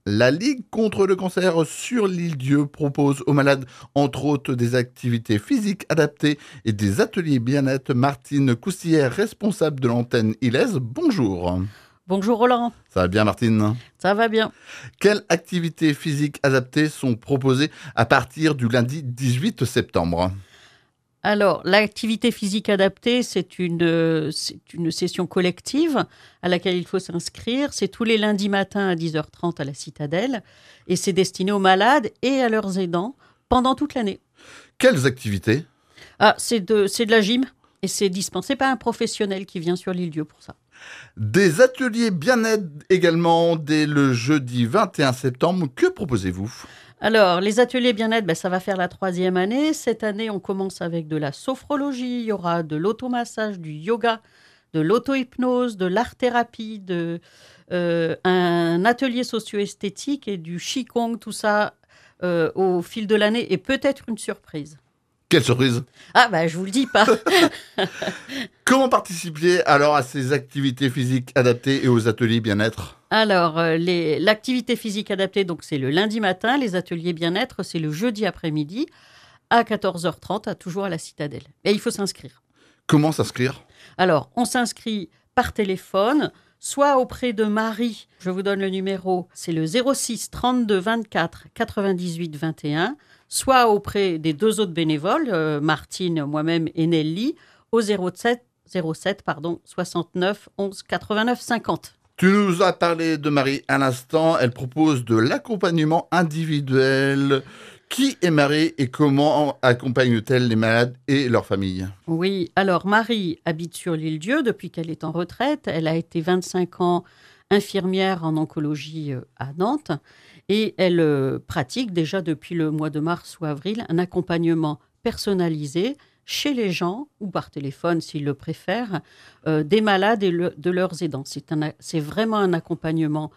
La Ligue contre le cancer sur l'île-Dieu propose aux malades, entre autres, des activités physiques adaptées et des ateliers bien-être. Martine Coustillère, responsable de l'antenne Ilez, bonjour. Bonjour Roland, Ça va bien Martine? ça va bien. Quelles activités physiques adaptées sont proposées à partir du lundi 18 septembre? Alors, l'activité physique adaptée, c'est une session collective à laquelle il faut s'inscrire. C'est tous les lundis matins à 10h30 à la Citadelle et c'est destiné aux malades et à leurs aidants pendant toute l'année. Quelles activités? C'est de la gym et c'est dispensé par un professionnel qui vient sur l'île-Dieu pour ça. Des ateliers bien-être également dès le jeudi 21 septembre. Que proposez-vous? Alors, les ateliers bien-être, ça va faire la 3e année. Cette année, on commence avec de la sophrologie, il y aura de l'automassage, du yoga, de l'auto-hypnose, de l'art-thérapie, un atelier socio-esthétique et du qigong, tout ça au fil de l'année et peut-être une surprise. Quelle surprise! Je vous le dis pas. Comment participer alors à ces activités physiques adaptées et aux ateliers bien-être? Alors, l'activité physique adaptée, donc c'est le lundi matin. Les ateliers bien-être, c'est le jeudi après-midi à 14h30, toujours à la Citadelle. Et il faut s'inscrire. Comment s'inscrire? Alors, on s'inscrit par téléphone, soit auprès de Marie. Je vous donne le numéro, c'est le 06 32 24 98 21, soit auprès des 2 autres bénévoles, Martine, moi-même et Nelly, au 07 69 11 89 50. Tu nous as parlé de Marie à l'instant. Elle propose de l'accompagnement individuel. Qui est Marie et comment accompagne-t-elle les malades et leurs familles? Oui, alors Marie habite sur l'île-Dieu depuis qu'elle est en retraite. Elle a été 25 ans infirmière en oncologie à Nantes et elle pratique déjà depuis le mois de mars ou avril un accompagnement personnalisé chez les gens ou par téléphone s'ils le préfèrent, des malades et de leurs aidants. C'est vraiment un accompagnement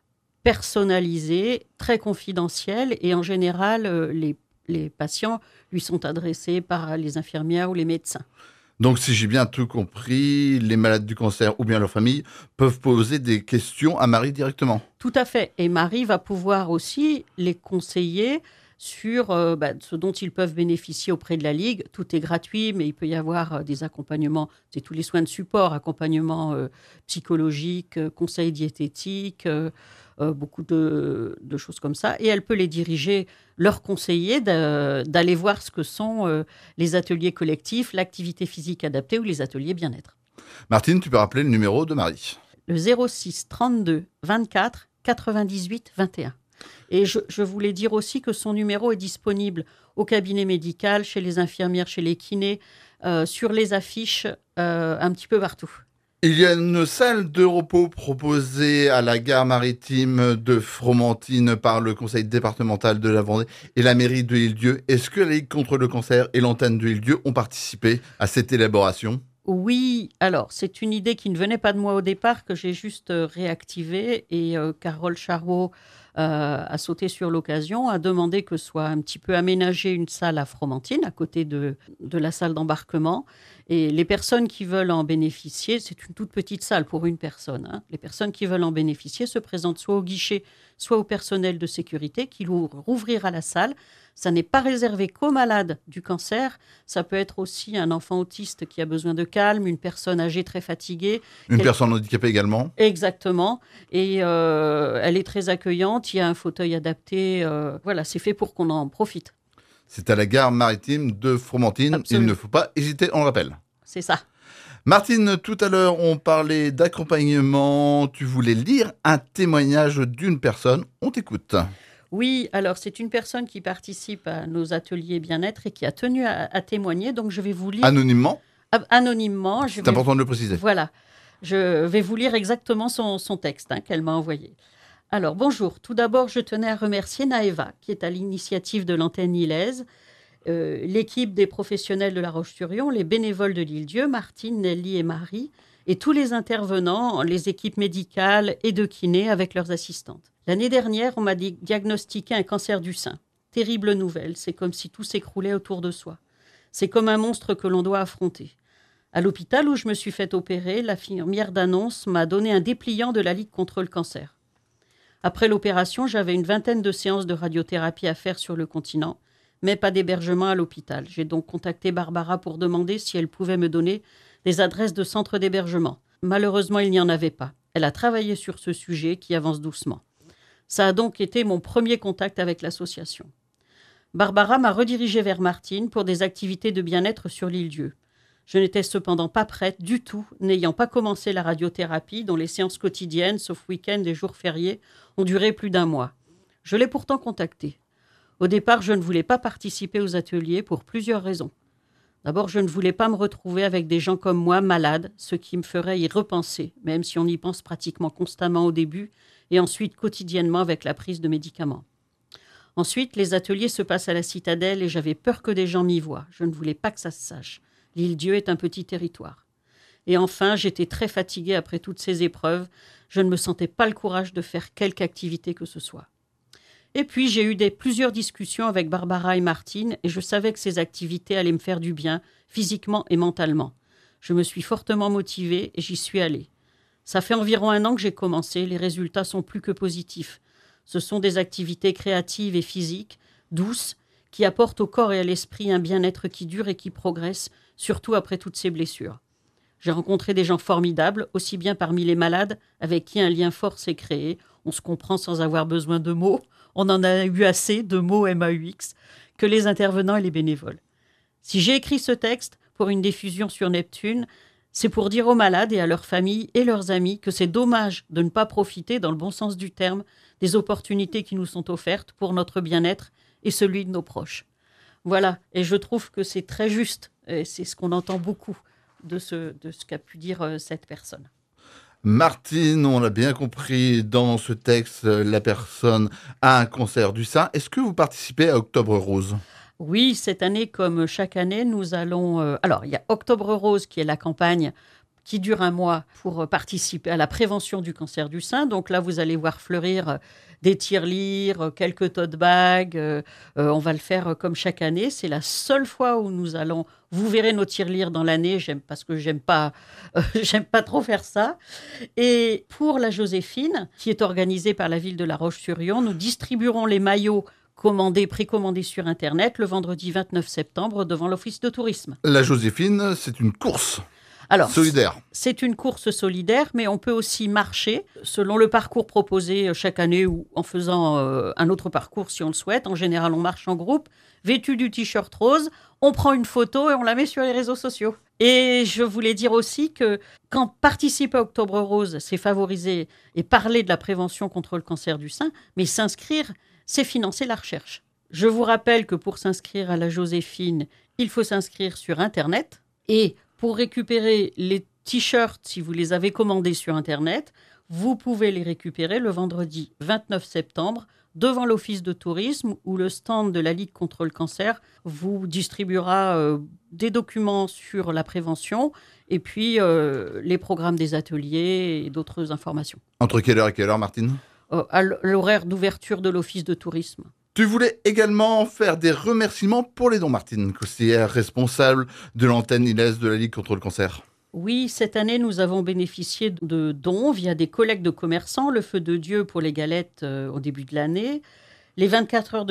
personnalisé, très confidentiel et en général, les patients lui sont adressés par les infirmières ou les médecins. Donc, si j'ai bien tout compris, les malades du cancer ou bien leur famille peuvent poser des questions à Marie directement. Tout à fait. Et Marie va pouvoir aussi les conseiller sur ce dont ils peuvent bénéficier auprès de la Ligue. Tout est gratuit, mais il peut y avoir des accompagnements, c'est tous les soins de support, accompagnement psychologique, conseils diététiques, beaucoup de choses comme ça. Et elle peut les diriger, leur conseiller d'aller voir ce que sont les ateliers collectifs, l'activité physique adaptée ou les ateliers bien-être. Martine, tu peux rappeler le numéro de Marie? Le 06 32 24 98 21. Et je voulais dire aussi que son numéro est disponible au cabinet médical, chez les infirmières, chez les kinés, sur les affiches, un petit peu partout. Il y a une salle de repos proposée à la gare maritime de Fromentine par le conseil départemental de la Vendée et la mairie de l'Île-Dieu. Est-ce que la Ligue contre le cancer et l'antenne de l'Île-Dieu ont participé à cette élaboration? Oui, alors c'est une idée qui ne venait pas de moi au départ, que j'ai juste réactivée et Carole Charot a sauté sur l'occasion, a demandé que soit un petit peu aménagée une salle à Fromentine, à côté de la salle d'embarquement. Et les personnes qui veulent en bénéficier, c'est une toute petite salle pour une personne, hein. Les personnes qui veulent en bénéficier se présentent soit au guichet, soit au personnel de sécurité qui rouvrira la salle. Ça n'est pas réservé qu'aux malades du cancer. Ça peut être aussi un enfant autiste qui a besoin de calme, une personne âgée très fatiguée. Une personne handicapée également? Exactement. Et elle est très accueillante. Il y a un fauteuil adapté. Voilà, c'est fait pour qu'on en profite. C'est à la gare maritime de Fromentine. Absolument. Il ne faut pas hésiter, on le rappelle. C'est ça. Martine, tout à l'heure, on parlait d'accompagnement. Tu voulais lire un témoignage d'une personne. On t'écoute. Oui, alors c'est une personne qui participe à nos ateliers bien-être et qui a tenu à témoigner. Donc je vais vous lire Anonymement? Anonymement. C'est important de le préciser. Voilà. Je vais vous lire exactement son texte qu'elle m'a envoyé. Alors, bonjour. Tout d'abord, je tenais à remercier Naëva, qui est à l'initiative de l'antenne Ilez, l'équipe des professionnels de La Roche-sur-Yon, les bénévoles de l'Île-Dieu, Martine, Nelly et Marie, et tous les intervenants, les équipes médicales et de kiné avec leurs assistantes. L'année dernière, on m'a diagnostiqué un cancer du sein. Terrible nouvelle, c'est comme si tout s'écroulait autour de soi. C'est comme un monstre que l'on doit affronter. À l'hôpital où je me suis fait opérer, l'infirmière d'annonce m'a donné un dépliant de la Ligue contre le cancer. Après l'opération, j'avais une vingtaine de séances de radiothérapie à faire sur le continent, mais pas d'hébergement à l'hôpital. J'ai donc contacté Barbara pour demander si elle pouvait me donner des adresses de centres d'hébergement. Malheureusement, il n'y en avait pas. Elle a travaillé sur ce sujet qui avance doucement. Ça a donc été mon premier contact avec l'association. Barbara m'a redirigée vers Martine pour des activités de bien-être sur l'île-Dieu. Je n'étais cependant pas prête du tout, n'ayant pas commencé la radiothérapie dont les séances quotidiennes, sauf week-end et jours fériés, ont duré plus d'1 mois. Je l'ai pourtant contactée. Au départ, je ne voulais pas participer aux ateliers pour plusieurs raisons. D'abord, je ne voulais pas me retrouver avec des gens comme moi, malades, ce qui me ferait y repenser, même si on y pense pratiquement constamment au début et ensuite quotidiennement avec la prise de médicaments. Ensuite, les ateliers se passent à la citadelle et j'avais peur que des gens m'y voient. Je ne voulais pas que ça se sache. L'île-Dieu est un petit territoire. Et enfin, j'étais très fatiguée après toutes ces épreuves. Je ne me sentais pas le courage de faire quelque activité que ce soit. Et puis, j'ai eu plusieurs discussions avec Barbara et Martine et je savais que ces activités allaient me faire du bien, physiquement et mentalement. Je me suis fortement motivée et j'y suis allée. Ça fait environ 1 an que j'ai commencé, les résultats sont plus que positifs. Ce sont des activités créatives et physiques, douces, qui apportent au corps et à l'esprit un bien-être qui dure et qui progresse, surtout après toutes ces blessures. J'ai rencontré des gens formidables, aussi bien parmi les malades, avec qui un lien fort s'est créé. On se comprend sans avoir besoin de mots. On en a eu assez de mots MAUX que les intervenants et les bénévoles. Si j'ai écrit ce texte pour une diffusion sur Neptune, c'est pour dire aux malades et à leurs familles et leurs amis que c'est dommage de ne pas profiter, dans le bon sens du terme, des opportunités qui nous sont offertes pour notre bien-être et celui de nos proches. Voilà, et je trouve que c'est très juste, et c'est ce qu'on entend beaucoup de ce qu'a pu dire cette personne. Martine, on l'a bien compris, dans ce texte, la personne a un cancer du sein. Est-ce que vous participez à Octobre Rose ? Oui, cette année, comme chaque année, nous allons... alors, il y a Octobre Rose, qui est la campagne qui dure 1 mois pour participer à la prévention du cancer du sein. Donc là, vous allez voir fleurir des tirelires, quelques tote bags. On va le faire comme chaque année. C'est la seule fois où nous allons... Vous verrez nos tirelires dans l'année, parce que j'aime pas trop faire ça. Et pour la Joséphine, qui est organisée par la ville de La Roche-sur-Yon, nous distribuerons les maillots précommandés sur Internet le vendredi 29 septembre devant l'Office de tourisme. La Joséphine, c'est une course. Alors, solidaire. C'est une course solidaire, mais on peut aussi marcher selon le parcours proposé chaque année ou en faisant un autre parcours si on le souhaite. En général, on marche en groupe, vêtu du t-shirt rose, on prend une photo et on la met sur les réseaux sociaux. Et je voulais dire aussi que quand participer à Octobre Rose, c'est favoriser et parler de la prévention contre le cancer du sein, mais s'inscrire, c'est financer la recherche. Je vous rappelle que pour s'inscrire à la Joséphine, il faut s'inscrire sur Internet et pour récupérer les t-shirts, si vous les avez commandés sur Internet, vous pouvez les récupérer le vendredi 29 septembre devant l'Office de tourisme où le stand de la Ligue contre le cancer vous distribuera des documents sur la prévention et puis les programmes des ateliers et d'autres informations. Entre quelle heure et quelle heure, Martine ? À l'horaire d'ouverture de l'Office de tourisme. Tu voulais également faire des remerciements pour les dons, Martine, conseillère responsable de l'antenne ILES de la Ligue contre le cancer. Oui, cette année, nous avons bénéficié de dons via des collectes de commerçants, le Feu de Dieu pour les galettes au début de l'année, les 24 heures de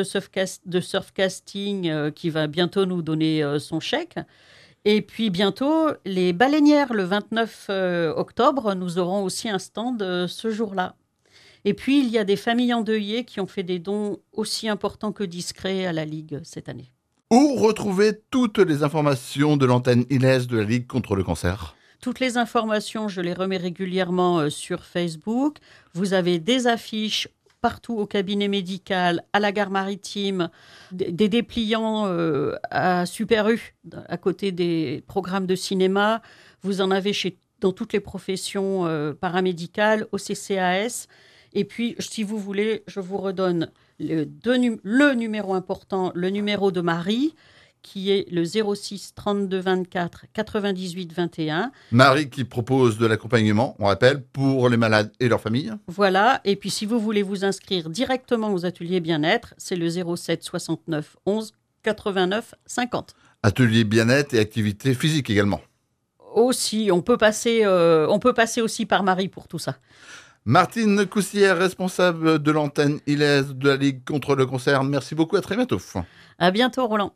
surfcasting qui va bientôt nous donner son chèque. Et puis bientôt, les baleinières, le 29 octobre, nous aurons aussi un stand ce jour-là. Et puis, il y a des familles endeuillées qui ont fait des dons aussi importants que discrets à la Ligue cette année. Où retrouver toutes les informations de l'antenne ILES de la Ligue contre le cancer ? Toutes les informations, je les remets régulièrement sur Facebook. Vous avez des affiches partout au cabinet médical, à la gare maritime, des dépliants à Super U, à côté des programmes de cinéma. Vous en avez dans toutes les professions paramédicales, au CCAS. Et puis, si vous voulez, je vous redonne le numéro important, le numéro de Marie, qui est le 06 32 24 98 21. Marie qui propose de l'accompagnement, on rappelle, pour les malades et leurs familles. Voilà, et puis si vous voulez vous inscrire directement aux ateliers bien-être, c'est le 07 69 11 89 50. Ateliers bien-être et activités physiques également. Aussi, on peut passer aussi par Marie pour tout ça. Martine Coussière, responsable de l'antenne ILES de la Ligue contre le cancer. Merci beaucoup, à très bientôt. À bientôt, Roland.